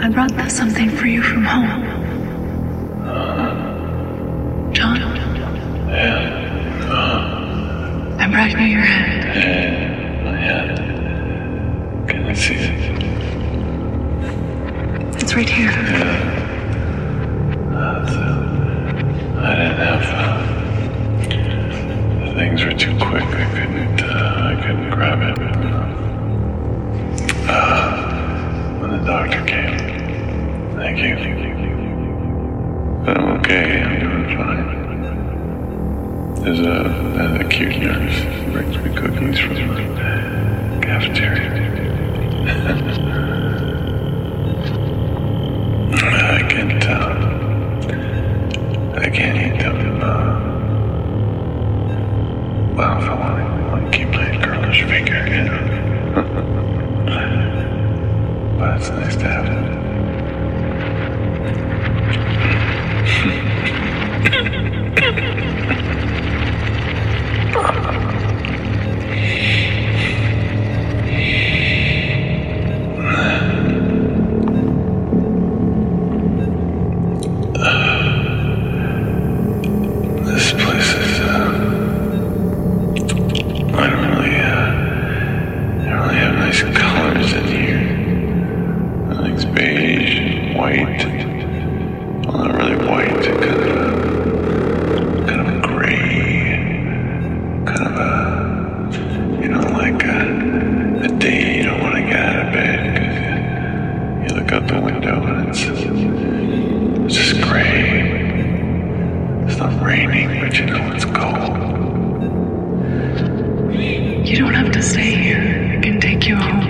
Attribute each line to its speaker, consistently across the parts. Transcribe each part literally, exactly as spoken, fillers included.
Speaker 1: I brought something for you from home. John?
Speaker 2: Yeah. Uh,
Speaker 1: I'm right near your hand.
Speaker 2: yeah, my hand. Can I see it?
Speaker 1: It's right here.
Speaker 2: Yeah. Uh, so I didn't have... Uh, the things were too quick. I couldn't, uh, I couldn't grab it. Uh, when the doctor came. Thank you. But I'm okay. I'm doing fine. There's a, there's a cute nurse who brings me cookies from the cafeteria. I can't, uh, I can't eat them. Uh, well, if I want to, I want to keep my girlish figure, you know. But it's nice to have it. This place is, uh, I don't really, uh, I don't really have nice colors in here. Everything's beige and white. Well, not really white, kind of a, kind of a gray, kind of a, you know, like a, a day you don't want to get out of bed because you, you look out the window and it's, it's just gray. It's not raining, but you know it's cold.
Speaker 1: You don't have to stay here. I can take you home.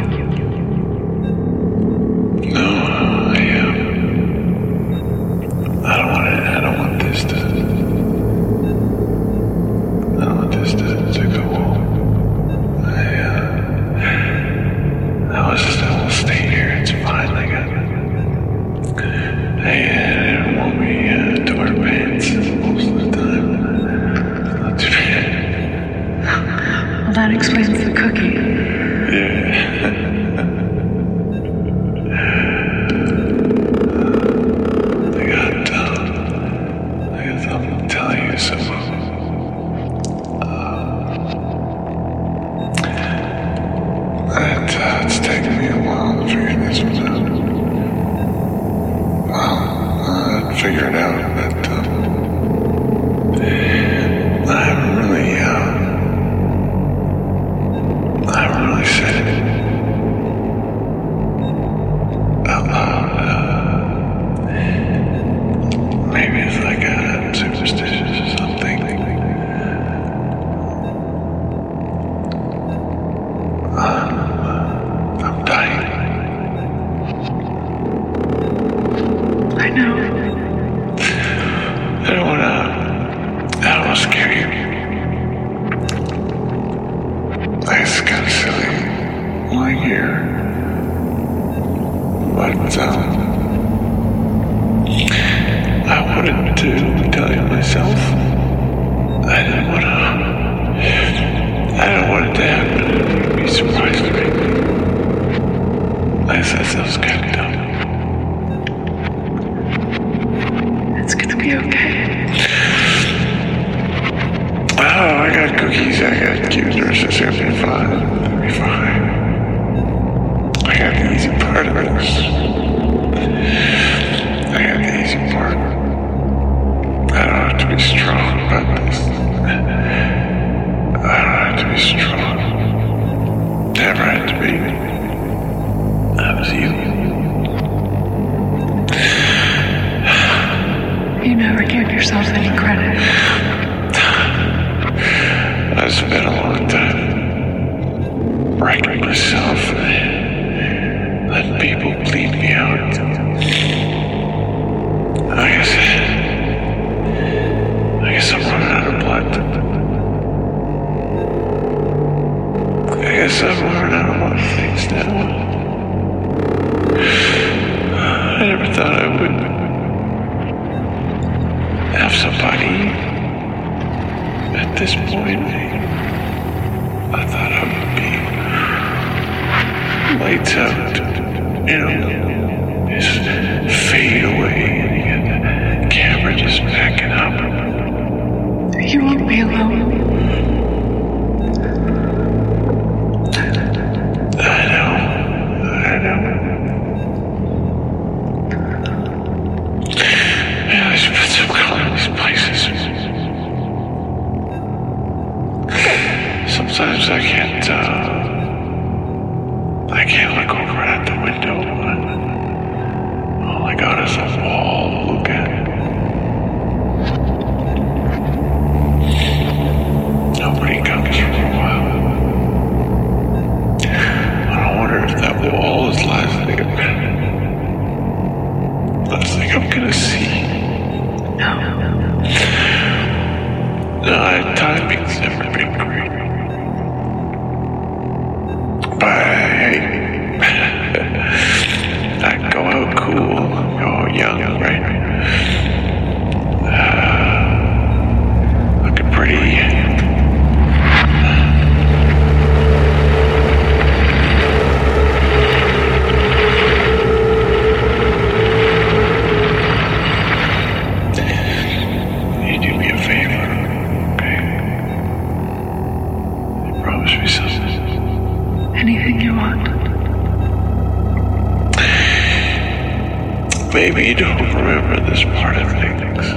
Speaker 2: No, I am. I don't want it. I don't want this to. I don't want this to, to go home. I, uh, I was just, I will stay here. It's fine. I got. Hey, I didn't want me uh, to wear pants most of the time. It's not too bad.
Speaker 1: Well, that explains the cookie.
Speaker 2: Yeah. I got, uh, I got something to tell you, so, uh, it, uh, it's taken me a while to figure this one out. Well, uh, I'd figure it out, but, um, I haven't really, uh, I haven't really said it out loud. Uh, maybe it's like a superstitious or something. Um, I'm dying.
Speaker 1: I know.
Speaker 2: I don't wanna, I don't wanna scare you. I guess it's kind of silly lying here. But, um, I wanted to tell you myself. I didn't want to, I didn't want it to happen and be surprised to me. I guess that sounds kind of dumb.
Speaker 1: It's gonna be okay.
Speaker 2: Oh, I got cookies, I got cute nurses, it'll be fine, it'll be fine. I got the easy part of this. I got the easy part. I don't have to be strong about this. I don't have to be strong. Never had to be. That was you.
Speaker 1: You never give yourself any credit.
Speaker 2: I spent a long time breaking myself and letting people bleed me out. I guess, I guess I'm running out of blood. I guess I'm running out of a lot of things now. I never thought I would have somebody at this point. I thought I would be lights out, you know, just fade away and you get the camera just backing up.
Speaker 1: You won't be alone.
Speaker 2: I know. I know. Yeah, I should put some color in these places. Sometimes I can't, uh, I can't look over at the window. All I got is a wall to look at. Nobody comes for a while. And I wonder if that wall is the last thing I'm gonna, last thing I'm gonna see.
Speaker 1: No.
Speaker 2: No, timing's never been great. But hey, I go out cool, go out young, right? Uh, looking pretty. You do me a favor, okay? You promise me something.
Speaker 1: Anything you want.
Speaker 2: Maybe you don't remember this part of things.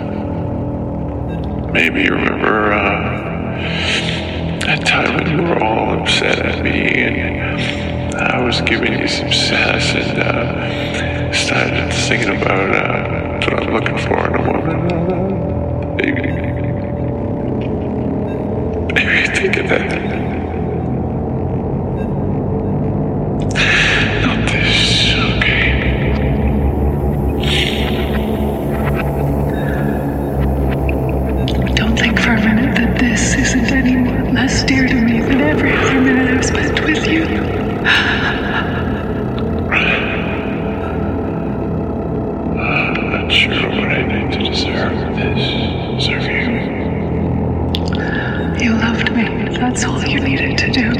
Speaker 2: Maybe you remember uh, that time when you were all upset at me and I was giving you some sass and uh, started singing about uh, what I'm looking for in a woman. Maybe, maybe you think of that. Not this, okay?
Speaker 1: Don't think for a minute that this isn't any less dear to me than every other minute I've spent with you.
Speaker 2: I'm not sure what I need to deserve this. Deserve you.
Speaker 1: You loved me. That's all you needed to do.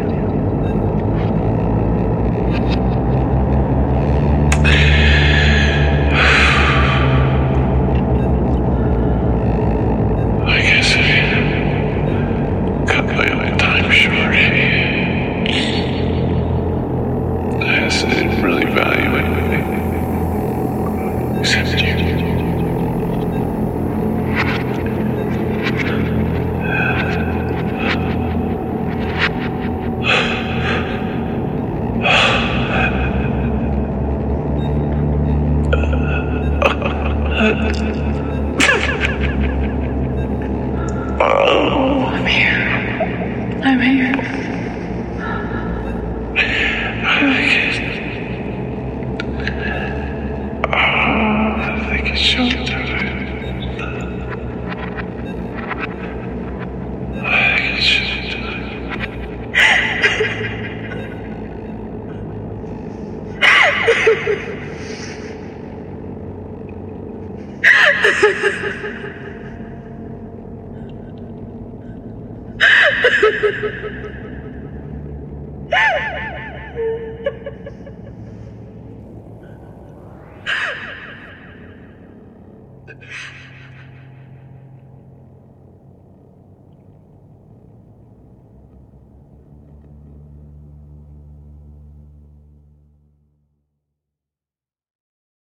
Speaker 2: I guess I cut my own time short. I guess I didn't really value anything except you.
Speaker 1: I'm here. I'm here.
Speaker 2: I guess. Oh, I think it's showtime. I think it's showtime.
Speaker 1: Ha ha ha.